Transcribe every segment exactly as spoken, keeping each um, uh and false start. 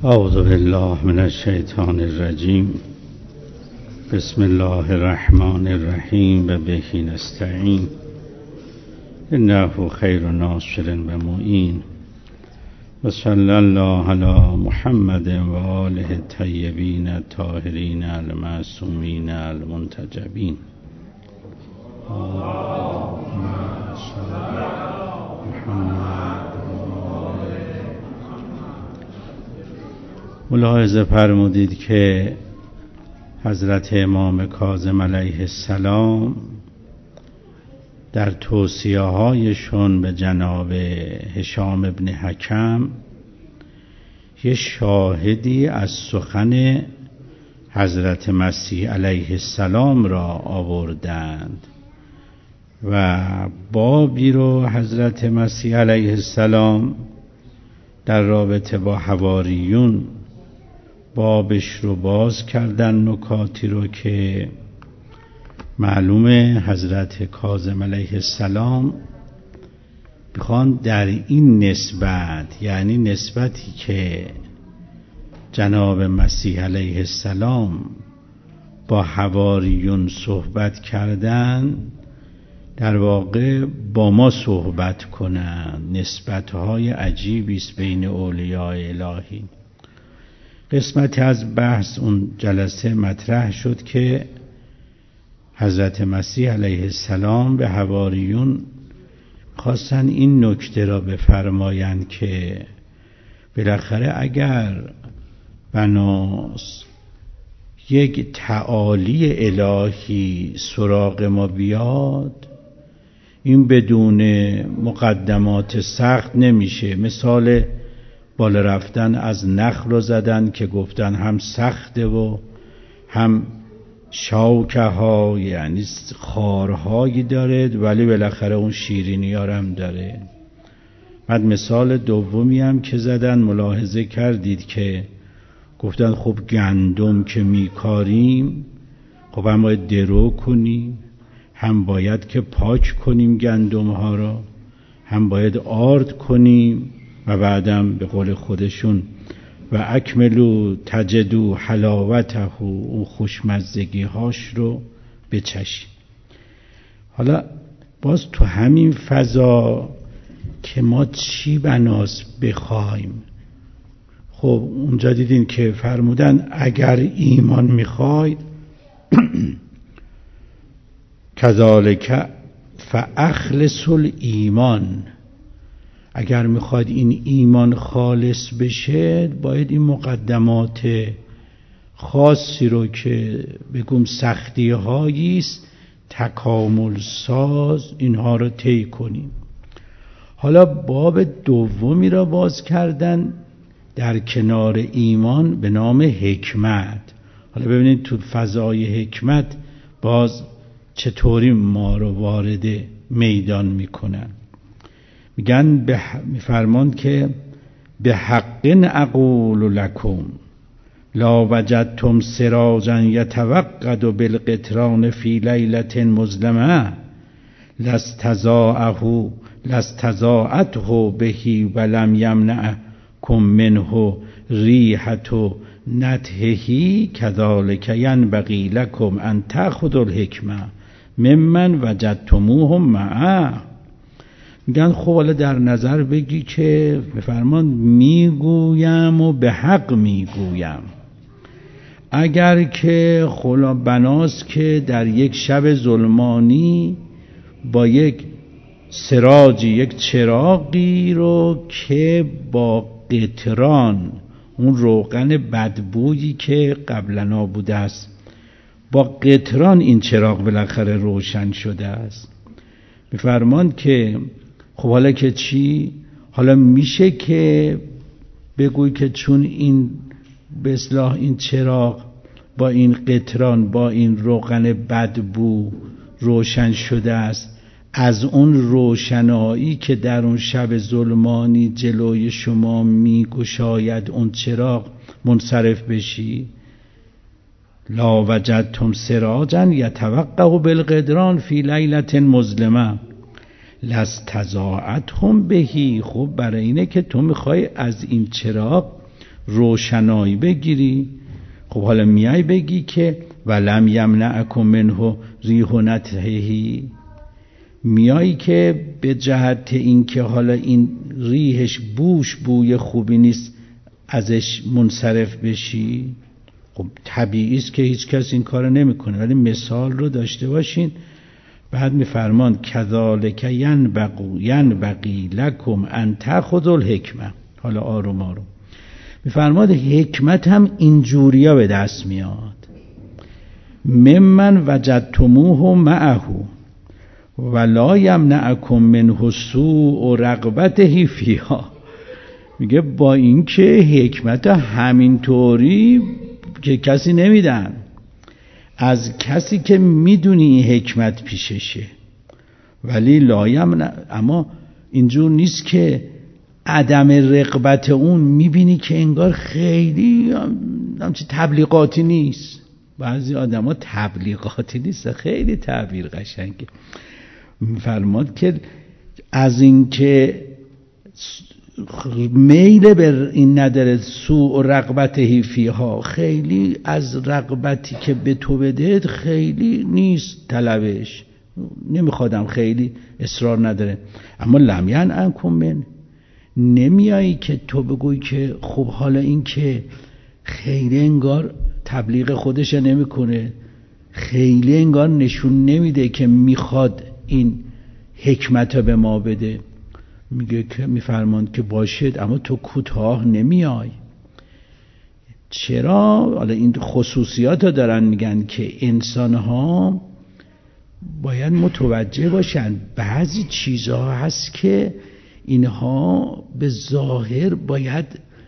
اعوذ بالله من الشیطان الرجیم. بسم الله الرحمن الرحیم و به نستعین. انه خیر ناصر و معین. و صلی الله علی محمد و آله الطیبین الطاهرین المعصومین المنتجبین. اللهم صل علی محمد. ملاحظه فرمودید که حضرت امام کاظم علیه السلام در توصیه هایشون به جناب هشام ابن حکم یه شاهدی از سخن حضرت مسیح علیه السلام را آوردند و بابی رو حضرت مسیح علیه السلام در رابطه با حواریون بابش رو باز کردن، نکاتی رو که معلومه حضرت کاظم علیه السلام بخوان در این نسبت، یعنی نسبتی که جناب مسیح علیه السلام با حواریون صحبت کردن، در واقع با ما صحبت کنن. نسبت‌های عجیبی است بین اولیاء الهی. قسمتی از بحث اون جلسه مطرح شد که حضرت مسیح علیه السلام به حواریون خواستن این نکته را بفرمایند که بالاخره اگر بناس یک تعالی الهی سراغ ما بیاد، این بدون مقدمات سخت نمیشه. مثال بالا رفتن از نخل رو زدن که گفتن هم سخته و هم شاکه ها، یعنی خارهایی داره، ولی بالاخره اون شیرینی ها هم داره. بعد مثال دومی هم که زدن، ملاحظه کردید که گفتن خب گندم که میکاریم، خب هم باید درو کنیم، هم باید که پاک کنیم گندم ها را، هم باید آرد کنیم و بعدم به قول خودشون و اکملو تجدو حلاوته، اون خوشمزگی هاش رو بچشیم. حالا باز تو همین فضا که ما چی بناس بخوایم، خب اونجا دیدین که فرمودن اگر ایمان میخواید کذالک فاخلص الایمان، اگر میخواد این ایمان خالص بشه باید این مقدمات خاصی رو که بگم سختی هاییست تکامل ساز، اینها رو طی کنیم. حالا باب دومی را باز کردن در کنار ایمان به نام حکمت. حالا ببینید تو فضای حکمت باز چطوری ما رو وارد میدان میکنن. میگن به میفرمان که به حق اقول لکم لا وجدتم سراجا یتوقد بالقطران فی لیلة مظلمه لاستضاءه لاستضاءته به ولم یمنعکم منه ریحة نتهه کذالک ینبغی لکم ان تأخذوا الحکمة ممن وجدتموهم معه. میگن خب حالا در نظر بگی که بفرمان میگویم و به حق میگویم. اگر که خلا بناست که در یک شب ظلمانی با یک سراجی، یک چراغی رو که با قطران، اون روغن بدبویی که قبلا بوده است، با قطران این چراغ بالاخره روشن شده است، میفرمان که خب حالا که چی؟ حالا میشه که بگوی که چون این به اصلاح این چراغ با این قطران، با این روغن بدبو روشن شده است، از اون روشنایی که در اون شب ظلمانی جلوی شما میگشاید اون چراغ منصرف بشی؟ لا وجدتم سراجا یتوقع بالقطران فی لیلة مظلمه لاستضاءتهم به. خب برای اینه که تو میخوای از این چراغ روشنایی بگیری. خب حالا میای بگی که ولم یمنعکم منه ریح نتهی، میایی که به جهت این که حالا این ریحش بوش بوی خوبی نیست ازش منصرف بشی. خب طبیعی است که هیچ کس این کارو نمیکنه، ولی مثال رو داشته باشین. بعد میفرمان کذالک ینبغی ینبغی لکم ان تأخذوا الحکمه. حالا آروم آروم میفرماد حکمت هم اینجوریا به دست میاد. ممن وجدتموه معه ولا یمنعکم منه سوء رغبته فیها. میگه با این که حکمت همینطوری که کسی نمیدن، از کسی که میدونی حکمت پیششه، ولی لایم، اما اینجور نیست که عدم رغبت اون میبینی که انگار خیلی همچی تبلیغاتی نیست. بعضی آدم ها تبلیغاتی نیست، خیلی تعبیر قشنگه. فرماد که از این که میل به این نداره سوء رغبته فیها، خیلی از رغبتی که به تو بده خیلی نیست طلبش، نمیخوادم، خیلی اصرار نداره. اما لم ینعکم من، نمیایی که تو بگوی که خب حالا این که خیلی انگار تبلیغ خودش نمیکنه، خیلی انگار نشون نمیده که میخواد این حکمت به ما بده. میگه که میفرماند که باشد، اما تو کوتاه نمیای. چرا؟ حالا این خصوصیات رو دارن میگن که انسان ها باید متوجه باشن بعضی چیزها هست که اینها به ظاهر باید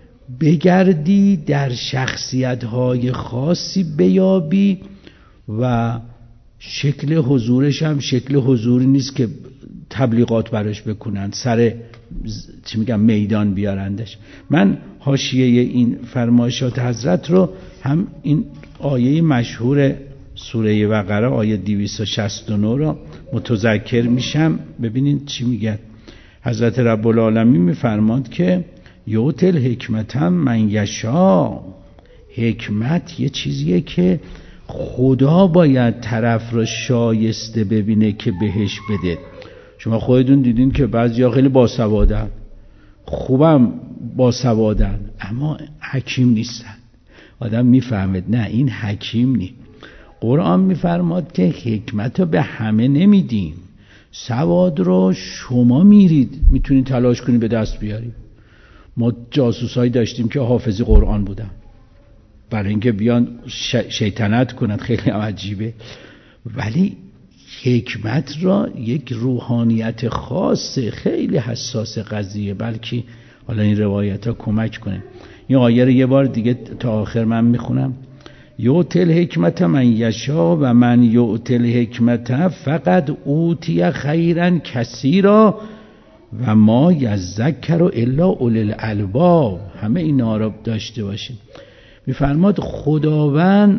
بگردی در شخصیت های خاصی بیابی و شکل حضورش هم شکل حضوری نیست که تبلیغات براش بکنن، سر چی میگم میدان بیارندش. من حاشیه این فرمایشات حضرت رو هم این آیه مشهور سوره بقره آیه دویست و شصت و نه رو متذکر میشم. ببینید چی میگه حضرت رب العالمین. میفرماد که یؤتل حکمت هم من یشاء. حکمت یه چیزیه که خدا باید طرف رو شایسته ببینه که بهش بده. شما خودتون دیدین که بعضیا خیلی باسوادن، خوبم باسوادن، اما حکیم نیستن. آدم میفهمد نه این حکیم نی. قرآن میفرماد که حکمت رو به همه نمیدیم، سواد رو شما میرید میتونید تلاش کنید به دست بیارید. ما جاسوسایی داشتیم که حافظی قرآن بودن برای اینکه بیان شیطنت کنند، خیلی عجیبه. ولی حکمت را یک روحانیت خاصه، خیلی حساس قضیه، بلکه حالا این روایت ها کمک کنه. این آیه رو یه بار دیگه تا آخر من میخونم. یؤتل حکمت من یشاء و من یؤتل حکمت فقط اوتی خیرا کثیرا و ما یذکر الا اولی الالباب. همه اینا رو داشته باشیم. میفرماد خداوند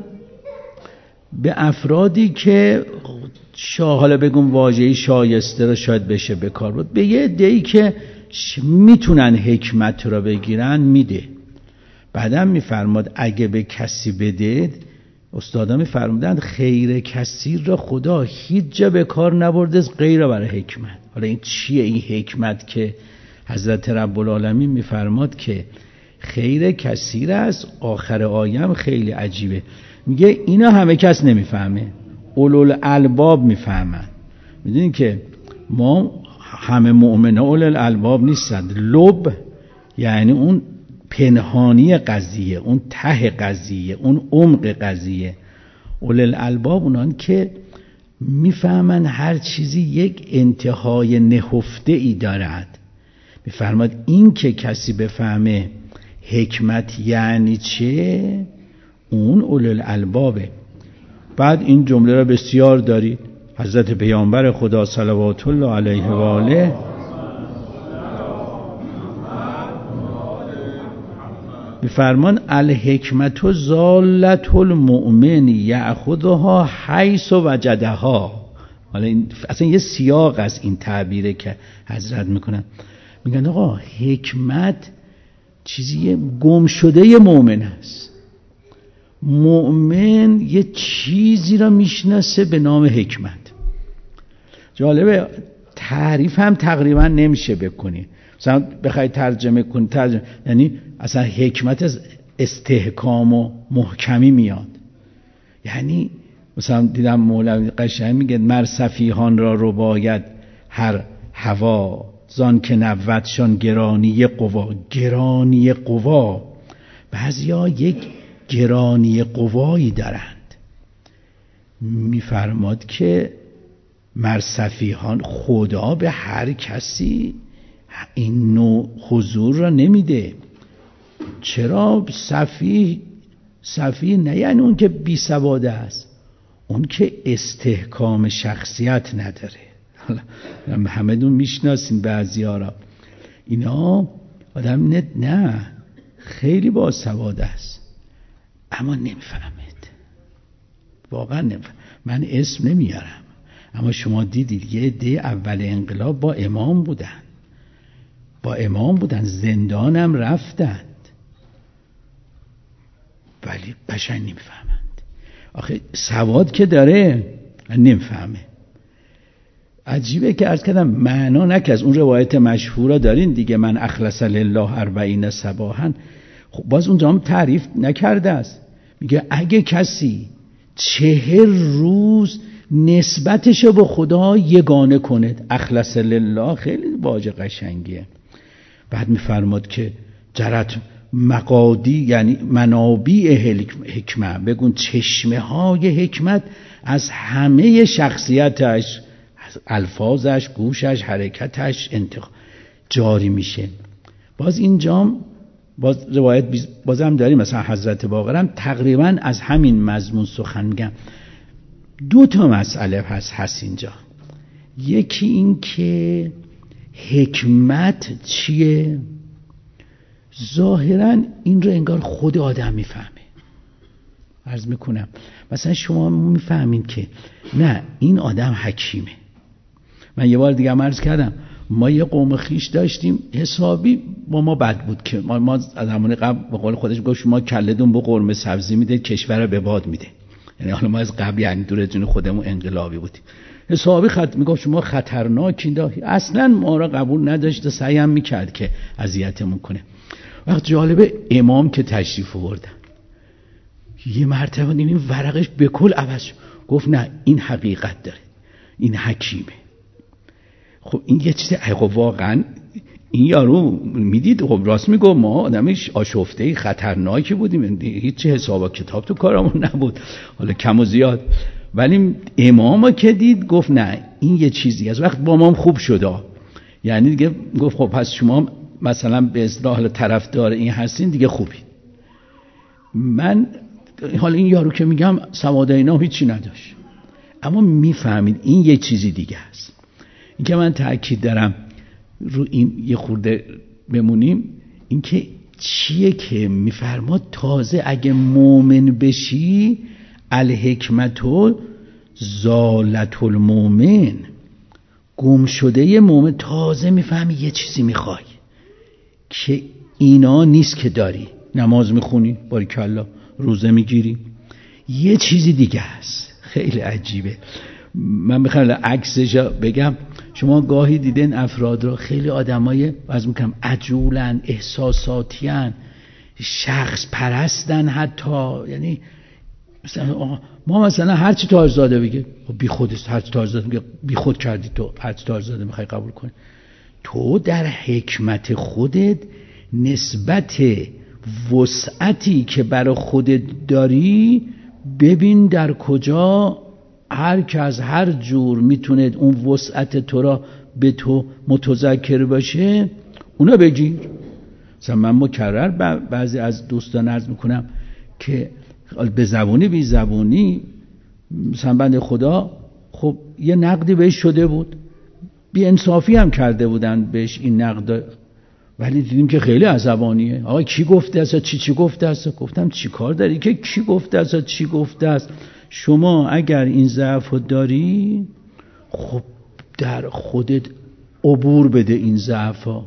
به افرادی که شاه، حالا بگم واژه‌ای شایسته رو شاید بشه به کار بود، به یه عده‌ای که میتونن حکمت رو بگیرن میده. بعدم میفرماد اگه به کسی بده، استادا میفرمودند خیر کثیر را خدا هیچ جا به کار نبرده غیر برای حکمت. حالا این چیه این حکمت که حضرت رب العالمین میفرماد که خیر کثیر است؟ آخر آیه خیلی عجیبه، میگه اینا همه کس نمیفهمه، اولوالالباب میفهمن. میدونین که ما همه مؤمنه اولوالالباب نیستند. لب یعنی اون پنهانی قضیه، اون ته قضیه، اون عمق قضیه. اولوالالباب اونان که میفهمن هر چیزی یک انتهای نهفته ای دارد. میفرماد این که کسی بفهمه حکمت یعنی چه، اون اولوالالبابه. بعد این جمله را بسیار دارید. حضرت پیامبر خدا صلوات الله علیه و آله میفرمان الحکمت ضالة المؤمن یأخذها حیث وجدها. حالا این اصلا یه سیاق از این تعبیره که حضرت میکنن. میگن آقا حکمت چیزی گم شده مؤمن است. مؤمن یه چیزی را میشناسه به نام حکمت. جالبه تعریف هم تقریبا نمیشه بکنی، مثلا بخوای ترجمه کنی ترجمه یعنی اصلا حکمت از استحکام و محکمی میاد. یعنی مثلا دیدم مولوی قشنگ میگه مر سفیهان را رو باید هر هوا زان که نبودشان گرانی قوا. گرانی قوا، بعضیا یک گرانی قوایی دارند. میفرماد که مر سفیهان، خدا به هر کسی این نوع حضور را نمیده. چرا؟ سفیه سفیه نه یعنی اون که بی سواده است، اون که استحکام شخصیت نداره. حالا همه دون میشناسین بعضی‌ها را، اینا آدم نه, نه خیلی با سواده است اما نمیفهمید، واقعا نمیفهم. من اسم نمیارم اما شما دیدید یه عده اول انقلاب با امام بودن، با امام بودن، زندانم رفتند ولی قشنگ نمیفهمند. آخه سواد که داره نمیفهمه. عجیبه که عرض کردم معنا نکه. از اون روایت مشهورا دارین دیگه، من اخلص لله اربعین صباحا. خب باز اونجا هم تعریف نکرده است، میگه اگه کسی چهر روز نسبتشو به خدا یگانه کنه، اخلص لله خیلی واژه قشنگیه. بعد میفرماد که جرت مقادی یعنی منابع حکمت، بگون چشمه های حکمت از همه شخصیتش، الفاظش، گوشش، حرکتش انتخاب جاری میشه. باز اینجام باز روایت بازم داریم، مثلا حضرت باقرم تقریبا از همین مضمون سخن میگن. دو تا مسئله هست هست اینجا. یکی این که حکمت چیه؟ ظاهرا این رو انگار خود آدم میفهمه. عرض میکنم مثلا شما میفهمین که نه این آدم حکیمه. من یه بار دیگه عرض کردم ما یه قوم خیش داشتیم حسابی با ما بد بود که ما, ما از همون قبل به قول خودش گفت شما کله‌تون به قرمه سبزی میده کشور رو به باد میده. یعنی حالا ما از قبل یعنی دور جون خودمون انقلابی بودیم. حسابی خط میگفت شما خطرناکین، اصلا ما را قبول نداشت و سعی هم میکرد که اذیتمون کنه. وقت جالبه امام که تشریف آوردن یه مرتبه این ورقش به کل عوض شد، گفت نه این حقیقت داره، این حکیمه. خب این یه چیز خب واقعا این یارو میدید خب راست میگه ما آدمش آشفته خطرناکی بودیم، هیچ حساب کتاب تو کارمون نبود حالا کم و زیاد، ولی امام که دید گفت نه این یه چیزی از وقت با ما خوب شده، یعنی دیگه گفت خب پس شما مثلا به اصطلاح طرفدار این هستین دیگه خوبی. من حالا این یارو که میگم سواد اینا هیچی نداشت اما میفهمید این یه چیزی دیگه است. این که من تأکید دارم رو این یه خورده بمونیم، این که چیه که میفرماد تازه اگه مؤمن بشی الحکمتو زالت المؤمن، گم شده یه مؤمن تازه میفهمی یه چیزی میخوای که اینا نیست که داری. نماز میخونی باریکالله، روزه میگیری، یه چیزی دیگه است. خیلی عجیبه. من میخوام عکسش بگم، شما گاهی دیدن افراد رو خیلی آدمای از میگم عجولن، احساساتیان، شخص پرستن حتی، یعنی مثلا ما مثلا هر چی تاجزاده بگه بی خودست، هر چی تاجزاده میگه بی خود کردی، تو هر چی تاجزاده میخوای قبول کنی. تو در حکمت خودت نسبت وسعتی که برای خودت داری ببین در کجا هر که از هر جور میتونه اون وسعت تو را به تو متذکر باشه اونا بگیر. مثلا من مکرر بعضی از دوستان عرض میکنم که به زبونی بی زبونی مثلا بنده خدا خب یه نقدی بهش شده بود، بی انصافی هم کرده بودن بهش این نقد، ولی دیدیم که خیلی عصبانیه. آقا کی گفته است چی چی گفته است؟ گفتم چی کار داری که کی گفته است چی گفته است؟ شما اگر این ضعف رو داری خب در خودت عبور بده این ضعف ها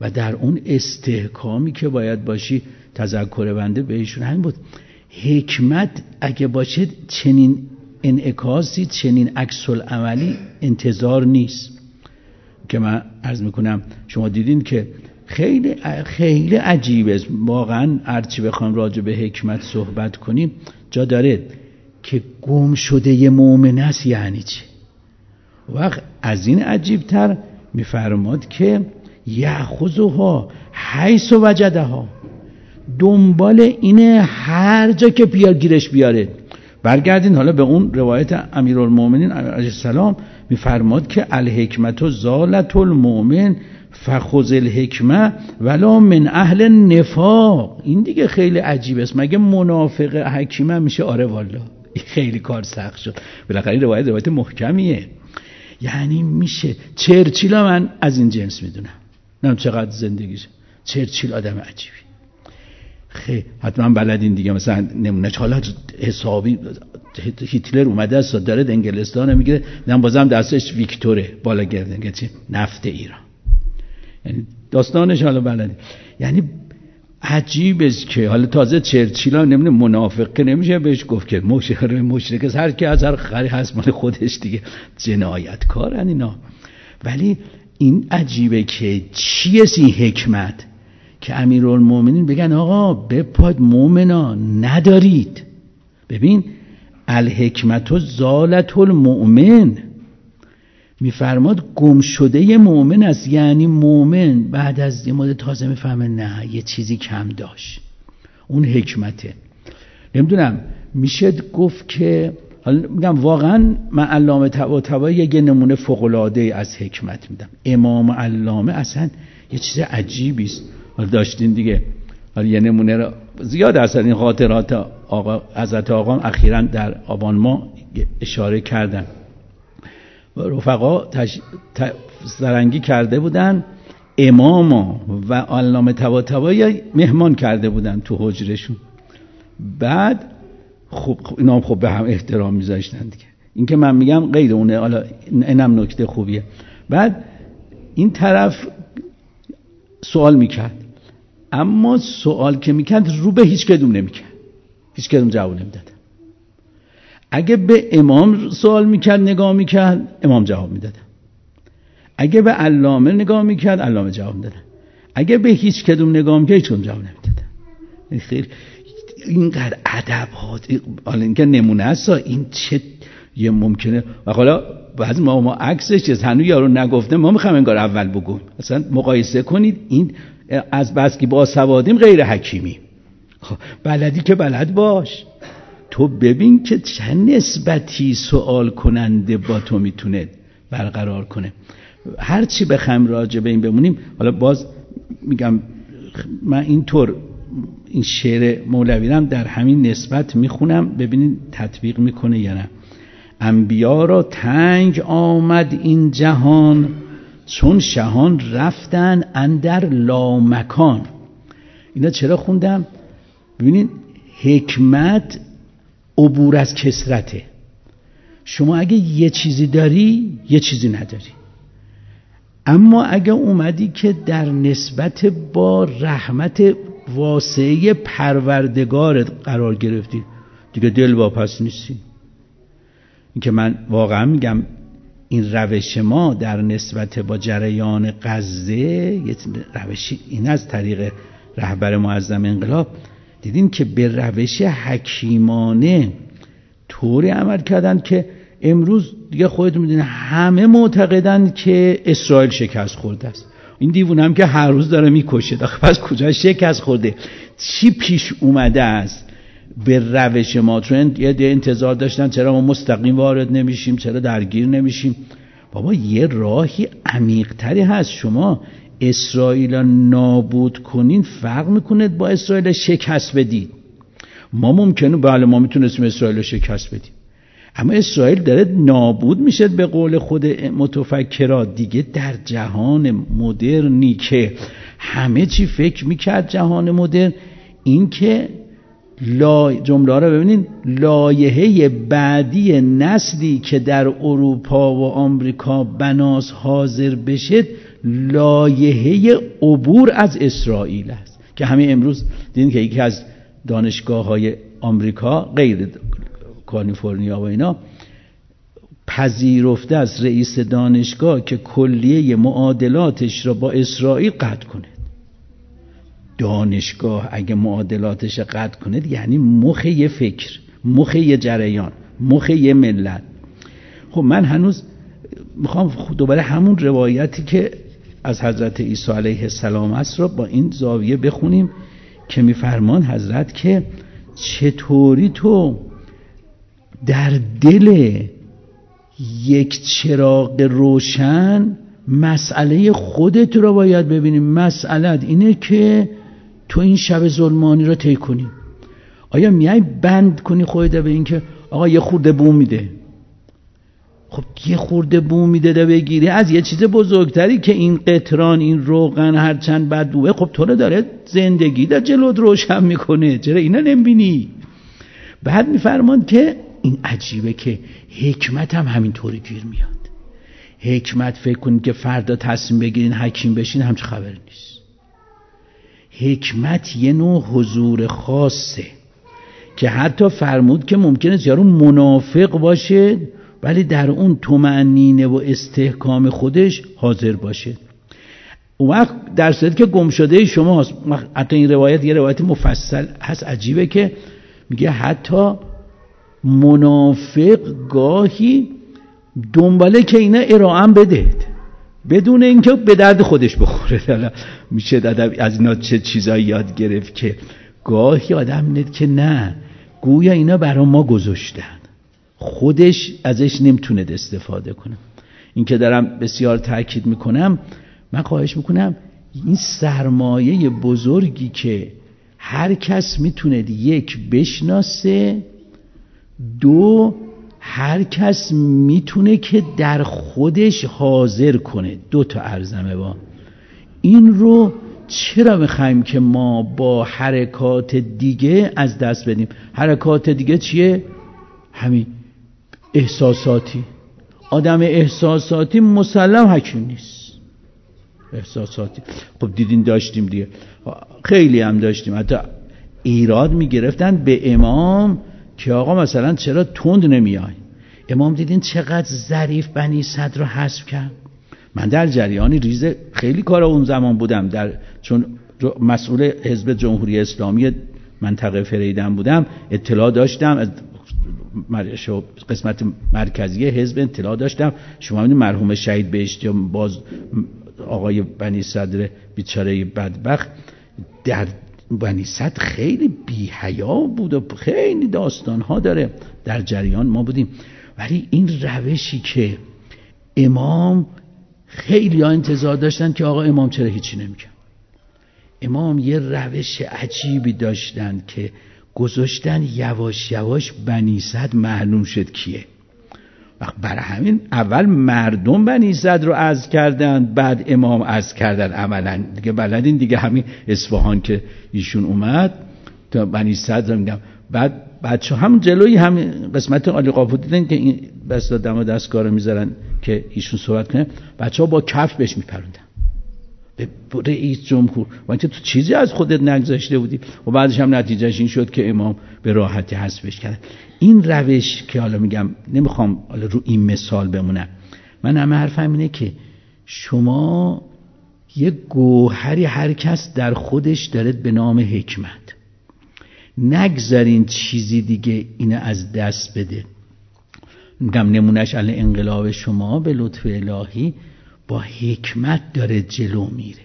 و در اون استحکامی که باید باشی. تذکر بنده بهشون همین بود، حکمت اگه باشه چنین انعکاسی، چنین عکس العملی انتظار نیست. که من عرض میکنم شما دیدین که خیلی خیلی عجیبه واقعا. هرچی بخوام راجع به حکمت صحبت کنیم جا داره که گم شده ی مؤمن است یعنی چه. وقت از این عجیبتر میفرماد که یأخذها حیث وجدها، دنبال اینه هر جا که بیار گیرش بیاره. برگردین حالا به اون روایت امیرالمومنین علیه السلام، میفرماد که الحکمت زالت المؤمن فخذ الحکمه ولا من اهل نفاق. این دیگه خیلی عجیب است. مگه منافق حکیمه میشه؟ آره والا این خیلی کار سخت شد. بالاخره روایت روایت محکمیه. یعنی میشه چرچیل من از این جنس میدونم، نم چقدر زندگیشه. چرچیل آدم عجیبی، خیلی حتما بلدین دیگه. مثلا نمونه حالا حسابی هیتلر اومده است داره انگلستان میگیره، نم بازم دستش ویکتوره بالا گردن که چی نفت ایران. یعنی داستانش حالا بلدین. یعنی عجیب است که حالا تازه چرچیل هم نمیده منافق که نمیشه بهش گفت که مشرک مشرک هر کی از هر خری هست مال خودش دیگه، جنایتکارن اینا. ولی این عجیبه که چیه این حکمت که امیرالمومنین بگن آقا بپاد مومنا ندارید. ببین الحکمت زالت المؤمن، میفرماد گم شده ی مؤمن است. یعنی مؤمن بعد از یه مدت تازه میفهمه نه یه چیزی کم داشت، اون حکمته. نمیدونم میشه گفت که حالا میگم واقعا من علامه طباطبایی یه نمونه فوق العاده از حکمت میدم. امام علامه اصلا یه چیز عجیبی است. حالا داشتین دیگه، حالا یه نمونه را زیاد اصلا این خاطرات آقا حضرت آقا اخیراً در آبان ماه اشاره کردن. رفقا تش... ت... زرنگی کرده بودن اماما و علامه طباطبایی مهمان کرده بودن تو حجرشون. بعد خب اینا هم خب به هم احترام میذاشتن دیگه. این که من میگم غیر اونه، حالا اینم نکته خوبیه. بعد این طرف سوال میکرد، اما سوال که میکرد رو به هیچ کدوم نمیکرد، هیچ کدوم جواب نمیداد. اگه به امام سوال میکرد نگاه میکرد امام جواب میداد، اگه به علامه نگاه میکرد علامه جواب میداد، اگه به هیچ کدوم نگاه میکرد هیچ کدوم جواب نمیداد. خیلی اینقدر ادب ها. حالا اینکه نمونه است این چه یه ممکنه و حالا بعضی ما ما عکسش چیز هنوز یارو نگفته ما میخوام انگار اول بگم. اصلا مقایسه کنید این از بس که با سوادیم غیر حکیمی. بلدی که بلد باش، تو ببین که چه نسبتی سوال کننده با تو میتونه برقرار کنه. هر چی بخوایم راجع به این بمونیم. حالا باز میگم من اینطور این شعر مولوی رو در همین نسبت میخونم ببینید تطبیق میکنه یا نه. انبیا را تنگ آمد این جهان، چون شهان رفتن اندر لامکان. اینا چرا خوندم؟ ببینید حکمت عبور از کثرته. شما اگه یه چیزی داری یه چیزی نداری، اما اگه اومدی که در نسبت با رحمت واسعه پروردگارت قرار گرفتی دیگه دل واپس نیستی. این که من واقعا میگم این روش ما در نسبت با جریان غزه یه روشی این از طریق رهبر معظم انقلاب دیدین که به روش حکیمانه طوری عمل کردن که امروز دیگه خودتون میدونید همه معتقدن که اسرائیل شکست خورده است. این دیوونه هم که هر روز داره میکشه، پس کجا شکست خورده؟ چی پیش اومده است به روش ما؟ چون یه ده انتظار داشتن چرا ما مستقیم وارد نمیشیم، چرا درگیر نمیشیم. بابا یه راهی عمیق‌تری هست. شما اسرائیل نابود کنین فرق میکنه با اسرائیل شکست بدید. ما ممکنه بله ما میتونستیم اسرائیل شکست بدیم، اما اسرائیل داره نابود میشه به قول خود متفکرات دیگه. در جهان مدرنی که همه چی فکر میکرد جهان مدرن، این که لا جمله را ببینید، لایحه بعدی نسلی که در اروپا و آمریکا بناس حاضر بشه لایحه عبور از اسرائیل است که همین امروز دیدین که یکی از دانشگاه‌های آمریکا غیر کالیفرنیا و اینا پذیرفته از رئیس دانشگاه که کلیه معادلاتش را با اسرائیل قطع کنه. دانشگاه اگه معادلاتش قطع کنه یعنی مخ یه فکر، مخ یه جریان، مخ یه ملت. خب من هنوز میخوام دوباره همون روایتی که از حضرت عیسی علیه السلام است رو با این زاویه بخونیم که میفرمان حضرت که چطوری تو در دل یک چراغ روشن مسئله خودت رو باید ببینیم. مسئله اینه که تو این شب ظلمانی رو طی کنی. آیا میای بند کنی خودت به این که آقا یه خورده بو میده؟ خب یه خورده بو میده ده بگیری از یه چیز بزرگتری که این قطران، این روغن هرچند بد بوه، خب تو رو داره زندگی در جلوت روشن میکنه، چرا اینا نمیبینی؟ بعد میفرمان که این عجیبه که حکمت هم همینطوری گیر میاد. حکمت فکر کنید که فردا تصمیم بگیرین حکیم بشین، همچه خبر نیست. حکمت یه نوع حضور خاصه که حتی فرمود که ممکنه یارو منافق باشه ولی در اون طمأنینه و استحکام خودش حاضر باشه. اون وقت در صورتی که گم شده شما هست. حتی این روایت یه روایت مفصل هست عجیبه که میگه حتی منافق گاهی دنباله که اینا ارائم بده بدون اینکه به درد خودش بخوره. میشه از اینا چه چیزایی یاد گرفت که گاهی آدم ند که نه، گویا اینا برای ما گذاشتن، خودش ازش نمیتونه استفاده کنه. این که دارم بسیار تاکید میکنم، من خواهش میکنم این سرمایه بزرگی که هر کس میتونه یک بشناسه، دو هر کس میتونه که در خودش حاضر کنه. دو تا ارزمه با این رو چرا میخوایم که ما با حرکات دیگه از دست بدیم؟ حرکات دیگه چیه؟ همین احساساتی. آدم احساساتی مسلم حکیم نیست. احساساتی خب دیدین داشتیم دیگه، خیلی هم داشتیم. حتی ایراد میگرفتن به امام که آقا مثلا چرا تند نمیای؟ امام دیدین چقدر ظریف بنی صدر رو حذف کرد. من در جریانی ریز خیلی کارا اون زمان بودم، در چون مسئول حزب جمهوری اسلامی منطقه فریدن بودم، اطلاع داشتم از قسمت مرکزی حزب، اطلاع داشتم. شما میدونید مرحوم شهید بهشتی باز آقای بنی صدر بیچاره بدبخت در بنی صدر خیلی بی حیا بود و خیلی داستانها داره، در جریان ما بودیم. ولی این روشی که امام خیلی ها انتظار داشتن که آقا امام چرا هیچی نمیگه، امام یه روش عجیبی داشتن که گذاشتن یواش یواش بنی صدر معلوم شد کیه. وقت برای همین اول مردم بنی صدر رو عزل کردن، بعد امام عزل کردن. عملا دیگه بلدین دیگه، همین اصفهان که ایشون اومد تا بنی صدر میگم، بعد بچه هم جلوی همین قسمت عالی قاپو دیدن که این بسا دم دستگاه رو میذارن که ایشون صحبت کنه، بچه ها با کف بهش میپروندن به رئیس جمهور، وانچه تو چیزی از خودت نگذاشته بودی. و بعدش هم نتیجهش این شد که امام به راحتی حذفش کرد. این روش که حالا میگم نمیخوام حالا رو این مثال بمونم، من همه حرفم اینه که شما یه گوهری هر کس در خودش دارد به نام حکمت، نگذارین چیزی دیگه اینو از دست بده. میگم نمونش علی انقلاب شما به لطف الهی با حکمت داره جلو میره.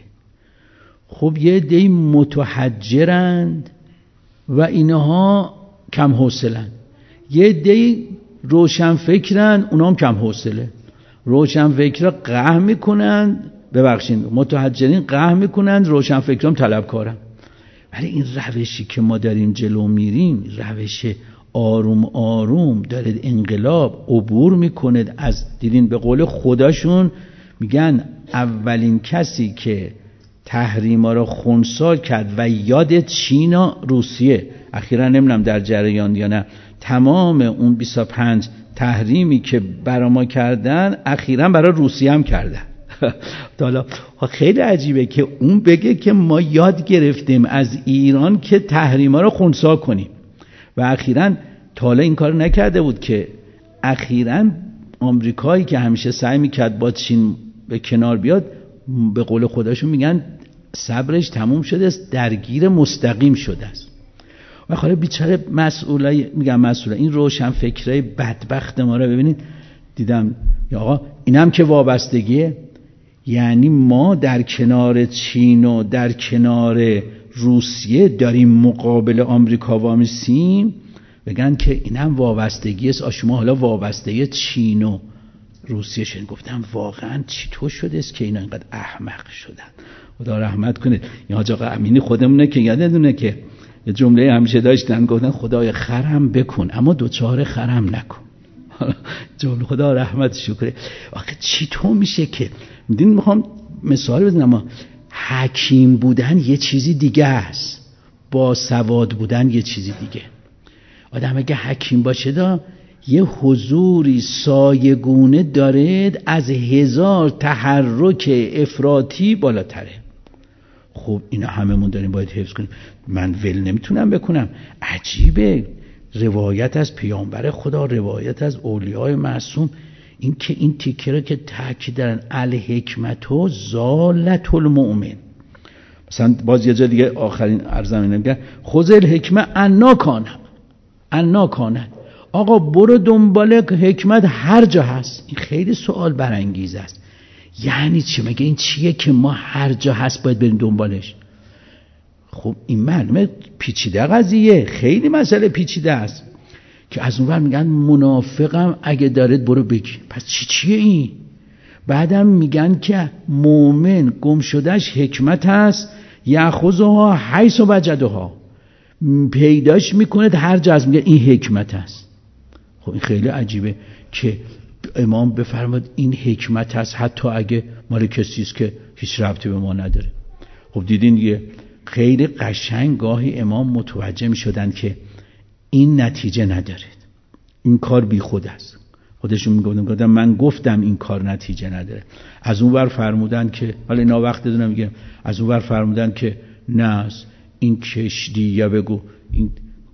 خب یه عده‌ای متحجرند و اینها کم حوصله‌اند، یه عده‌ای روشن فکرن، اونها هم کم حوصله. روشن فکرها قهر میکنن، ببخشید متحجرین قهر میکنن، روشن فکرام طلبکارن. ولی این روشی که ما داریم جلو میریم، روش آروم آروم داره انقلاب عبور میکنه از، دیدین به قول خودشون میگن اولین کسی که تحریما رو خنثی کرد و یاد چینا روسیه. اخیراً نمیدونم در جریان یا نه، تمام اون بیست و پنج تحریمی که برا ما کردن اخیراً برای روسیه هم کردن. حالا خیلی عجیبه که اون بگه که ما یاد گرفتیم از ایران که تحریما رو خنثی کنیم و اخیراً تا حالا این کار نکرده بود که اخیراً آمریکایی که همیشه سعی میکرد با چین به کنار بیاد، به قول خودشون میگن صبرش تموم شده است، درگیر مستقیم شده است. و حالا بیچاره مسئولای، میگم مسئولا، این روشن فکرای بدبخت ما رو ببینید. دیدم یا آقا اینم که وابستگیه، یعنی ما در کنار چین و در کنار روسیه داریم مقابل آمریکا وامیستیم، بگن که اینم وابستگی است. شما حالا وابستگی چین و روسیه شدن. گفتم واقعا چطور شده است که اینا اینقدر احمق شدن؟ خدا رحمت کنه. این حاج آقا امینی خودمونه که یادتونه که یه جمله همیشه داشتن، گفتن خدای خرم بکن اما دوچار خرم نکن. جمله خدا رحمتش کنه. آخه چطور میشه که میدونید، میخوام مثال بزنم، اما حکیم بودن یه چیزی دیگه است، با سواد بودن یه چیزی دیگه. آدم اگه حکیم باشه دا یه حضوری سایگونه داره، از هزار تحرک افراطی بالاتره. خب اینا هممون داریم باید حفظ کنیم. من ول نمیتونم بکنم. عجیبه، روایت از پیامبر خدا، روایت از اولیاء معصوم، این که این تیکه رو که تاکید دارن الحکمت و زالت المؤمن. مثلا باز یه جا دیگه آخرین ارزم اینه میگه خذ الحکمه انا کانم انا کانت. آقا برو دنبال حکمت هر جا هست. این خیلی سوال برانگیز است. یعنی چی؟ مگه این چیه که ما هر جا هست باید بریم دنبالش؟ خب این معلومه پیچیده قضیه، خیلی مسئله پیچیده است که از اونور میگن منافقم اگه دارد برو بگی. پس چی چیه این؟ بعدم میگن که مؤمن گم شدهش حکمت هست، یأخذها حیث وجدها، پیداش میکنه هر جا از، میگه این حکمت هست. خب این خیلی عجیبه که امام بفرماد این حکمت هست حتی اگه مال کسی است که هیچ ربطی به ما نداره. خب دیدین دیگه، خیلی قشنگ گاهی امام متوجه میشدن که این نتیجه نداره، این کار بی خود است. خودشون میگفتن من گفتم این کار نتیجه نداره. از اون ور فرمودن که حالا اینا وقت دادن میگم، از اون ور فرمودن که نه این کشتی یا بگو این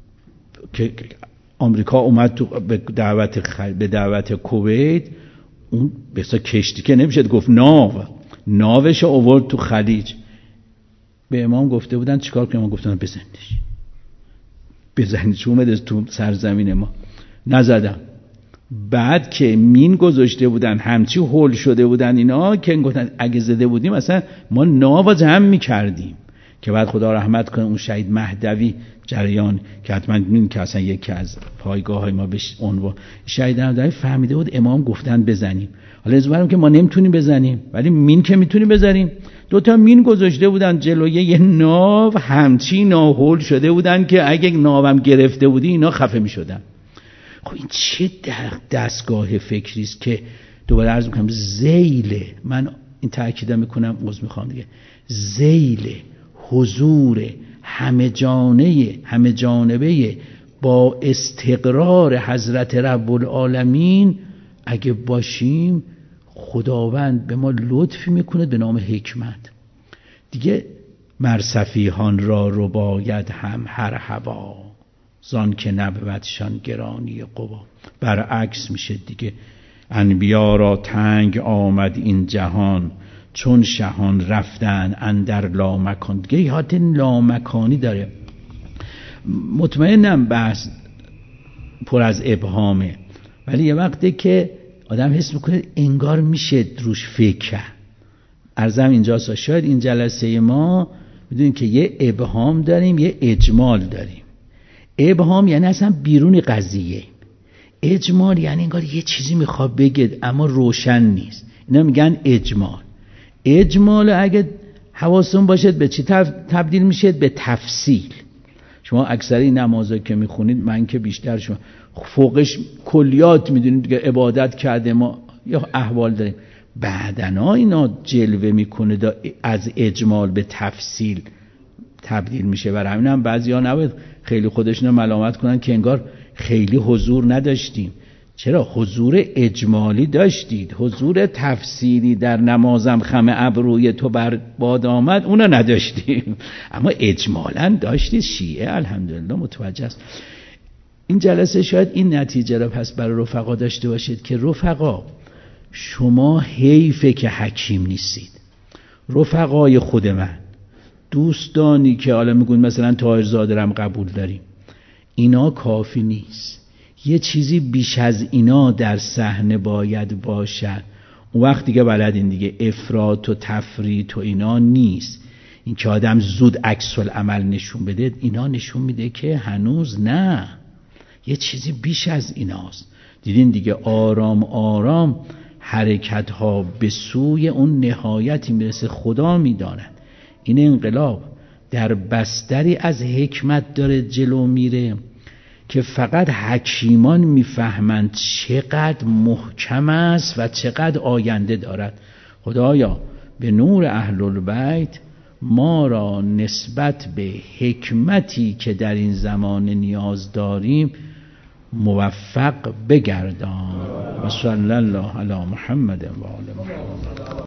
که آمریکا اومد تو به دعوت خل... به دعوت کویت، اون بسا کشتی که نمیشه گفت، ناو ناوش آورد تو خلیج. به امام گفته بودن چیکار کنیم؟ امام گفتن بزنیش بزنیش چون اومد تو سرزمین ما. نزدم. بعد که مین گذاشته بودن همچی هول شده بودن اینا که گفتن اگه زده بودیم اصلا ما ناو جمع می‌کردیم. که بعد خدا رحمت کنه اون شهید مهدوی جریان که حتما می‌دونید که اصلا یکی از پایگاه‌های ما بهش عنوان شهید مهدوی فهمیده بود امام گفتن بزنیم. حالا از که ما نمیتونیم بزنیم ولی مین که میتونیم بزنیم. دو تا مین گذاشته بودن جلوی یه ناو، همچی ناهول شده بودن که اگه ناوم گرفته بودی اینا خفه میشدن. خب این چه دستگاه فکری است که دوباره عرض میکنم ذیل، من این تاکید میکنم، عذر میخوام دیگه، ذیل حضور همه جانبه همه جانبه با استقرار حضرت رب العالمین اگه باشیم، خداوند به ما لطفی میکنه به نام حکمت. دیگه مرصفیهان را رو باید هم هر هوا، زان که نبودشان گرانی قوا. برعکس میشه دیگه. انبیا را تنگ آمد این جهان، چون شهان رفتن اندر لامکان. دیگه یاد لامکانی داره. مطمئنم بحث پر از ابهامه، ولی یه وقته که آدم حس میکنه انگار میشه روش فکر کرد. عرضم اینجاست، شاید این جلسه ما بدونیم که یه ابهام داریم، یه اجمال داریم. ابهام یعنی اصلا بیرون قضیه، اجمال یعنی انگار یه چیزی میخواد بگه اما روشن نیست. اینا میگن اجمال. اجمال اگه حواستون باشد به چی تبدیل میشه؟ به تفصیل. شما اکثری نمازا که میخونید، من که بیشتر، شما فوقش کلیات میدونید دیگه، عبادت کرده ما یا احوال داریم، بعدنا اینا جلوه میکنه از اجمال به تفصیل تبدیل میشه. برای همین هم بعضی ها نباید خیلی خودشون ملامت کنن که انگار خیلی حضور نداشتیم. چرا؟ حضور اجمالی داشتید، حضور تفصیلی در نمازم خم ابروی تو بر باد آمد اونا نداشتیم، اما اجمالا داشتید. شیعه الحمدلله متوجه است. این جلسه شاید این نتیجه را پس برای رفقا داشته باشید که رفقا شما حیفه که حکیم نیستید. رفقای خود من، دوستانی که حالا میگون مثلا طاهرزاده رم قبول داریم، اینا کافی نیست، یه چیزی بیش از اینا در صحنه باید باشد. اون وقت دیگه بلدین دیگه، افراط و تفریط و اینا نیست. این که آدم زود عکس العمل نشون بده، اینا نشون میده که هنوز نه، یه چیزی بیش از ایناست. دیدین دیگه آرام آرام حرکت ها به سوی اون نهایتی میرسه. خدا میداند این انقلاب در بستری از حکمت داره جلو میره که فقط حکیمان میفهمند چقدر محکم است و چقدر آینده دارد. خدایا به نور اهل البیت ما را نسبت به حکمتی که در این زمان نیاز داریم موفق بگردان. و صلی الله علی محمد و آل محمد.